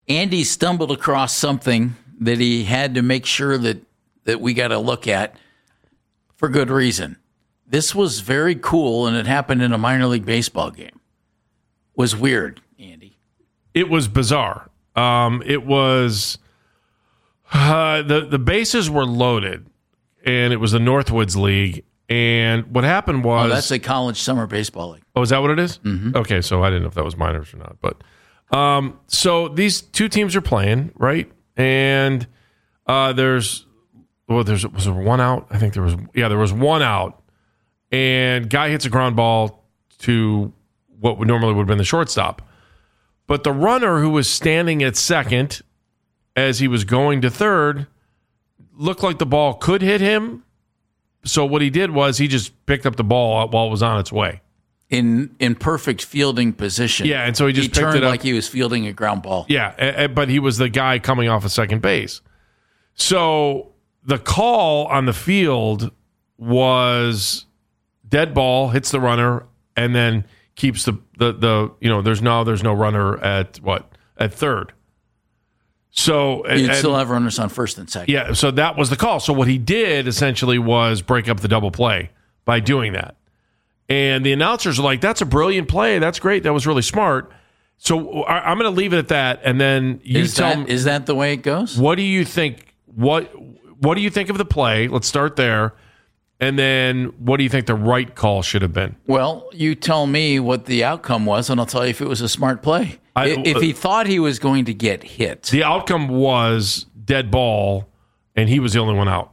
Andy stumbled across something that he had to make sure that we got to look at for good reason. This was very cool, and it happened in a minor league baseball game. Was weird, Andy. It was bizarre. It was the bases were loaded, and it was the Northwoods League. And what happened was that's a college summer baseball league. Oh, is that what it is? Mm-hmm. Okay, so I didn't know if that was minors or not. But so these two teams are playing, right? And was there one out? I think there was one out. And guy hits a ground ball to what would normally would have been the shortstop. But the runner who was standing at second as he was going to third looked like the ball could hit him. So what he did was he just picked up the ball while it was on its way. In perfect fielding position. Yeah, and so he just picked turned it up like he was fielding a ground ball. Yeah, but he was the guy coming off of second base. So the call on the field was dead ball, hits the runner, and then keeps the there's no runner at third. So you'd still have runners on first and second. Yeah, so that was the call. So what he did essentially was break up the double play by doing that. And the announcers are like, that's a brilliant play. That's great. That was really smart. So I'm going to leave it at that. And then you tell me. Is that the way it goes? What do you think? What do you think of the play? Let's start there. And then what do you think the right call should have been? Well, you tell me what the outcome was, and I'll tell you if it was a smart play. If he thought he was going to get hit. The outcome was dead ball, and he was the only one out.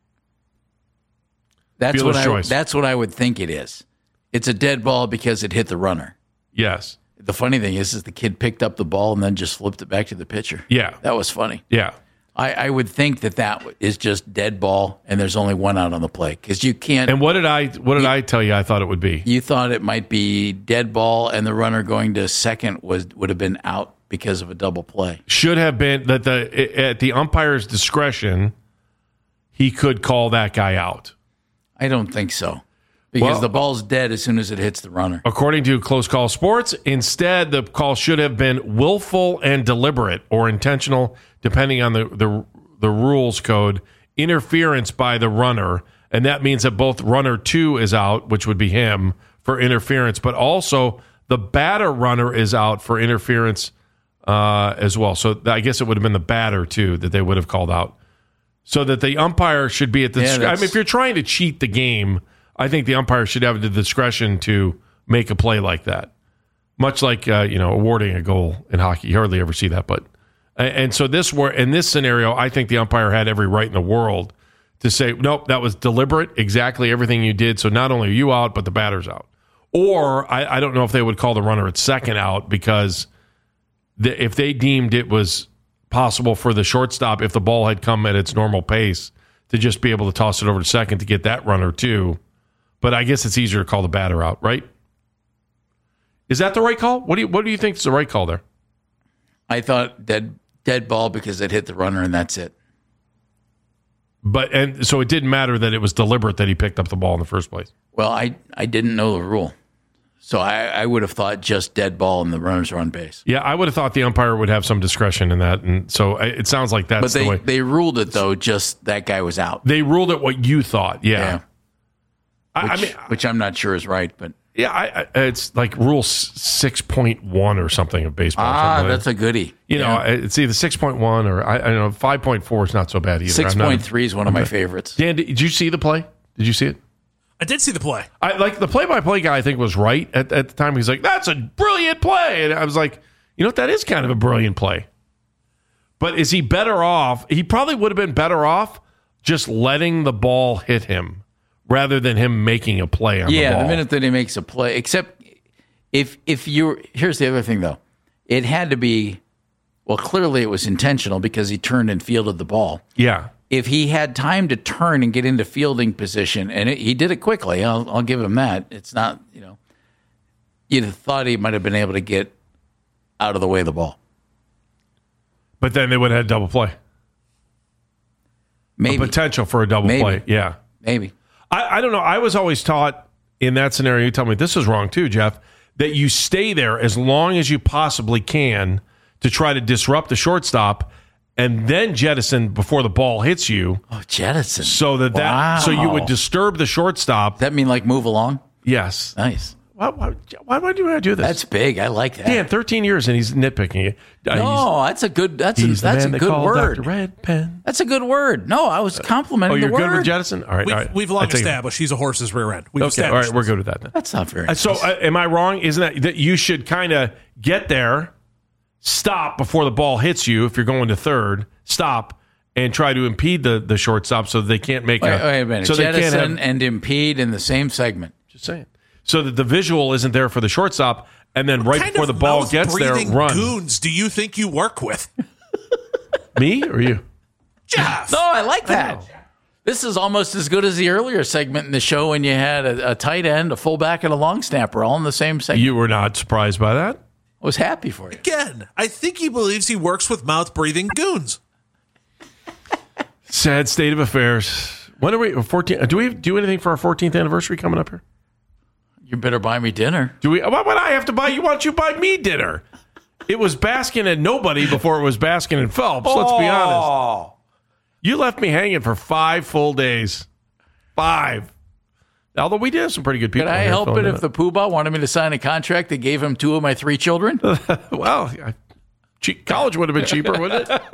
That's what I would think it is. It's a dead ball because it hit the runner. Yes. The funny thing is the kid picked up the ball and then just flipped it back to the pitcher. Yeah. That was funny. Yeah. I would think that is just dead ball, and there's only one out on the play because you can't. And what did I tell you? I thought it would be. You thought it might be dead ball, and the runner going to second would have been out because of a double play. Should have been that at the umpire's discretion, he could call that guy out. I don't think so. Because the ball's dead as soon as it hits the runner. According to Close Call Sports, instead the call should have been willful and deliberate or intentional, depending on the rules code, interference by the runner. And that means that both runner 2 is out, which would be him, for interference, but also the batter runner is out for interference as well. So I guess it would have been the batter, too, that they would have called out. So that the umpire should be at the discretion. I mean, if you're trying to cheat the game, I think the umpire should have the discretion to make a play like that. Much like, awarding a goal in hockey. You hardly ever see that. And so in this scenario, I think the umpire had every right in the world to say, nope, that was deliberate, exactly everything you did. So not only are you out, but the batter's out. Or I don't know if they would call the runner at second out because if they deemed it was possible for the shortstop, if the ball had come at its normal pace, to just be able to toss it over to second to get that runner too. But I guess it's easier to call the batter out, right? Is that the right call? What do you think is the right call there? I thought dead ball because it hit the runner and that's it. And so it didn't matter that it was deliberate that he picked up the ball in the first place. Well, I didn't know the rule. So I would have thought just dead ball and the runners are on base. Yeah, I would have thought the umpire would have some discretion in that. And so it sounds like that's the way. But they ruled it, though, just that guy was out. They ruled it what you thought, yeah. Which I'm not sure is right, but yeah, it's like Rule 6.1 or something of baseball. That's a goodie. It's either 6.1 or I don't know. 5.4 is not so bad either. 6.3 is one of my favorites. Dan, did you see the play? Did you see it? I did see the play. The play-by-play guy, I think, was right at the time. He's like, "That's a brilliant play," and I was like, that is kind of a brilliant play. But is he better off? He probably would have been better off just letting the ball hit him, rather than him making a play on the ball. Yeah, the minute that he makes a play, except if here's the other thing, though. It had to be, clearly it was intentional because he turned and fielded the ball. Yeah. If he had time to turn and get into fielding position, and he did it quickly, I'll give him that. It's not, you'd have thought he might have been able to get out of the way of the ball. But then they would have had double play. Maybe. A potential for a double play, yeah. Maybe. I don't know. I was always taught in that scenario, you tell me this is wrong too, Jeff, that you stay there as long as you possibly can to try to disrupt the shortstop and then jettison before the ball hits you. Oh, jettison. So so you would disturb the shortstop. Does that mean like move along? Yes. Nice. Why do I do this? That's big. I like that. Dan, 13 years and he's nitpicking it. No, that's a good. That's a good word. Dr. Red Pen. That's a good word. No, I was complimenting the word. Oh, you're good with jettison? All right. We've long established he's a horse's rear end. We've established. All right, we're good with that then. That's not very. So, am I wrong? Isn't that you should kind of get there, stop before the ball hits you if you're going to third, stop and try to impede the shortstop so that they can't make wait a minute. So jettison and impede in the same segment. Just saying. So that the visual isn't there for the shortstop, and then right before the ball gets there, run. Goons do you think you work with? Me or you? Jeff. No, I like that. This is almost as good as the earlier segment in the show when you had a tight end, a fullback, and a long snapper all in the same segment. You were not surprised by that? I was happy for you. Again, I think he believes he works with mouth-breathing goons. Sad state of affairs. When are we? 14? Do we do anything for our 14th anniversary coming up here? You better buy me dinner. Do we? Why would I have to buy you? Why don't you buy me dinner? It was Baskin and nobody before it was Baskin and Phelps. Let's be honest. You left me hanging for 5 full days. 5. Although we did have some pretty good people. Could I help it if the poobah wanted me to sign a contract that gave him 2 of my 3 children? Well, college would have been cheaper, wouldn't it?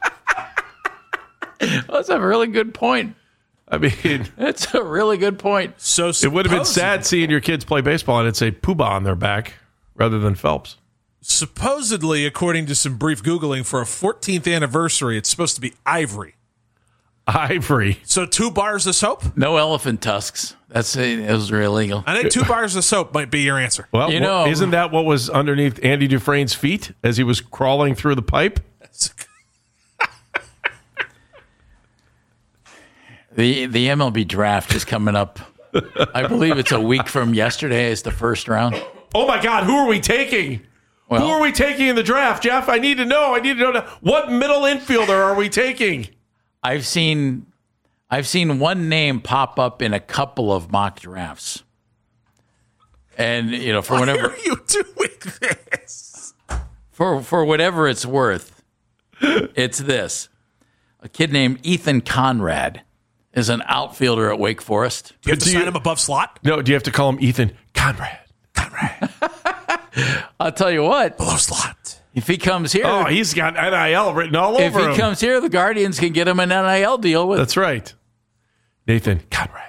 That's a really good point. I mean, it's a really good point. So it would have been sad seeing your kids play baseball and it'd say Poobah on their back rather than Phelps. Supposedly, according to some brief Googling, for a 14th anniversary, it's supposed to be ivory. Ivory. So 2 bars of soap? No elephant tusks. Those are illegal. I think 2 bars of soap might be your answer. Well, isn't that what was underneath Andy Dufresne's feet as he was crawling through the pipe? The MLB draft is coming up. I believe it's a week from yesterday is the first round. Oh, my God. Who are we taking? Who are we taking in the draft, Jeff? I need to know. Now. What middle infielder are we taking? I've seen one name pop up in a couple of mock drafts. And, for whenever... Why are you doing this? For whatever it's worth, it's this. A kid named Ethan Conrad is an outfielder at Wake Forest. Do you have to sign him above slot? No, do you have to call him Ethan Conrad? I'll tell you what. Below slot. If he comes here... Oh, he's got NIL written all over him. If he comes here, the Guardians can get him an NIL deal with... That's right. Nathan Conrad.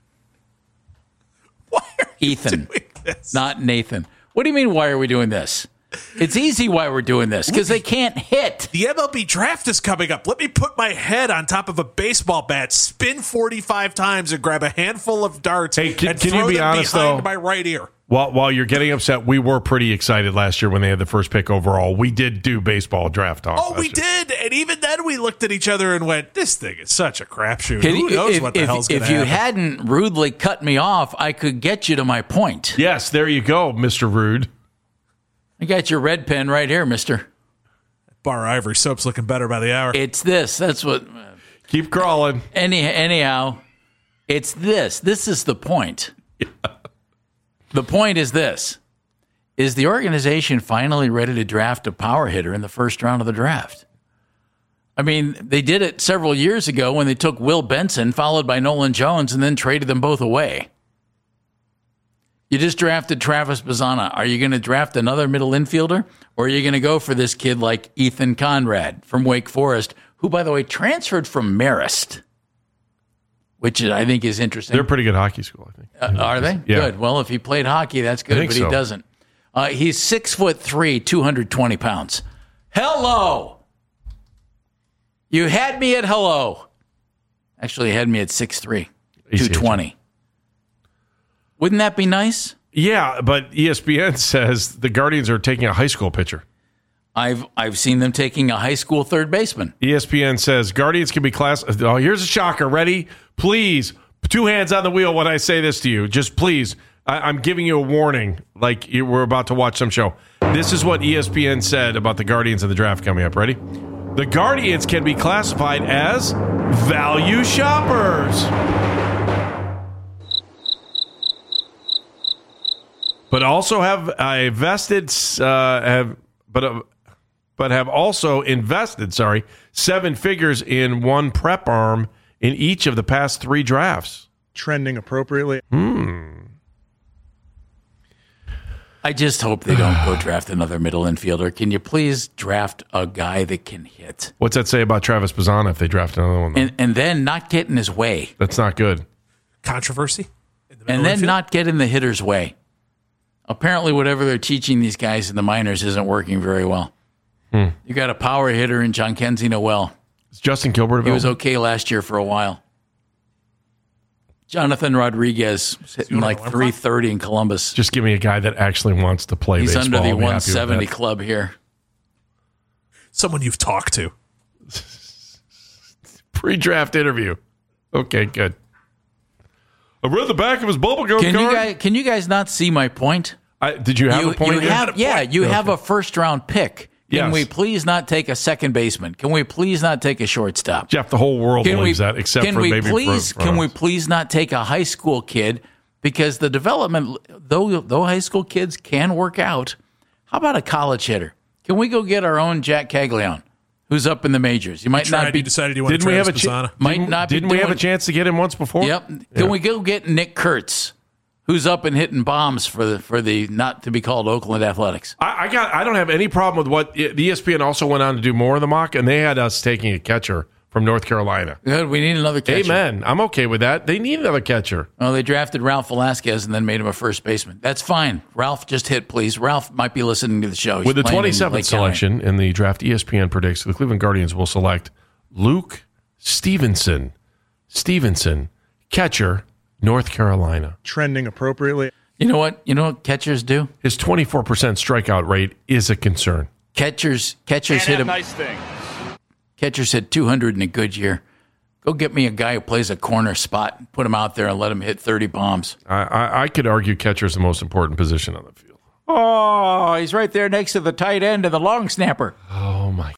Why are you Ethan, doing this? Not Nathan. What do you mean, why are we doing this? It's easy why we're doing this, because they can't hit. The MLB draft is coming up. Let me put my head on top of a baseball bat, spin 45 times, and grab a handful of darts and can throw you be them honest, behind though? my right ear. While you're getting upset, we were pretty excited last year when they had the first pick overall. We did do baseball draft talk. Oh, we did. And even then we looked at each other and went, this thing is such a crapshoot. Who knows what the hell's going to happen? If you hadn't rudely cut me off, I could get you to my point. Yes, there you go, Mr. Rude. I got your red pen right here, mister. Bar Ivory soap's looking better by the hour. It's this. That's what... Keep crawling. Anyhow, it's this. This is the point. Yeah. The point is this. Is the organization finally ready to draft a power hitter in the first round of the draft? I mean, they did it several years ago when they took Will Benson, followed by Nolan Jones, and then traded them both away. You just drafted Travis Bazzana. Are you going to draft another middle infielder? Or are you going to go for this kid like Ethan Conrad from Wake Forest, who, by the way, transferred from Marist, which I think is interesting. They're a pretty good hockey school, I think. Are they? Yeah. Good. Well, if he played hockey, that's good, but he doesn't. He's 6'3", 220 pounds. Hello. You had me at hello. Actually, you had me at 6'3", 220. Wouldn't that be nice? Yeah, but ESPN says the Guardians are taking a high school pitcher. I've seen them taking a high school third baseman. ESPN says Guardians can be class. Oh, here's a shocker. Ready? Please, 2 hands on the wheel when I say this to you. Just please, I'm giving you a warning like we're about to watch some show. This is what ESPN said about the Guardians in the draft coming up. Ready? The Guardians can be classified as value shoppers, but also have a vested but have also invested, 7 figures in one prep arm in each of the past 3 drafts. Trending appropriately. I just hope they don't go draft another middle infielder. Can you please draft a guy that can hit? What's that say about Travis Bazzana if they draft another one? And then not get in his way. That's not good. Controversy? And then not get in the hitter's way. Apparently, whatever they're teaching these guys in the minors isn't working very well. You got a power hitter in John Kenzie Noel. Is Justin Gilbert available? He was okay last year for a while. Jonathan Rodriguez was hitting like 330 in Columbus. Just give me a guy that actually wants to play He's baseball. under the I'll be happy with 170 that. club here. Someone you've talked to. Pre-draft interview. Okay, good. I read the back of his bubblegum card. Can you guys not see my point? Did you have a point? You have a first-round pick. Can Yes. we please not take a second baseman? Can we please not take a shortstop? Jeff, the whole world believes that, except for maybe Can we please not take a high school kid? Because the development, though high school kids can work out, how about a college hitter? Can we go get our own Jack Caglione, who's up in the majors? You might not be. You decided you wanted Didn't we have a Bazzana. Didn't we have a chance to get him once before? Yep. Can we go get Nick Kurtz, who's up and hitting bombs for the not to be called Oakland Athletics? I don't have any problem with what the ESPN also went on to do more of the mock, and they had us taking a catcher from North Carolina. Good. We need another catcher. Amen. I'm okay with that. They need another catcher. Oh, they drafted Ralph Velasquez and then made him a first baseman. That's fine. Ralph, just hit, please. Ralph might be listening to the show. He's With the playing in 27th Lake selection in the draft, ESPN predicts the Cleveland Guardians will select Luke Stevenson, catcher, North Carolina. Trending appropriately. You know what? You know what catchers do? His 24% strikeout rate is a concern. Catchers hit him. Nice thing. Catchers hit 200 in a good year. Go get me a guy who plays a corner spot, put him out there, and let him hit 30 bombs. I could argue catcher is the most important position on the field. Oh, he's right there next to the tight end and the long snapper. Oh, my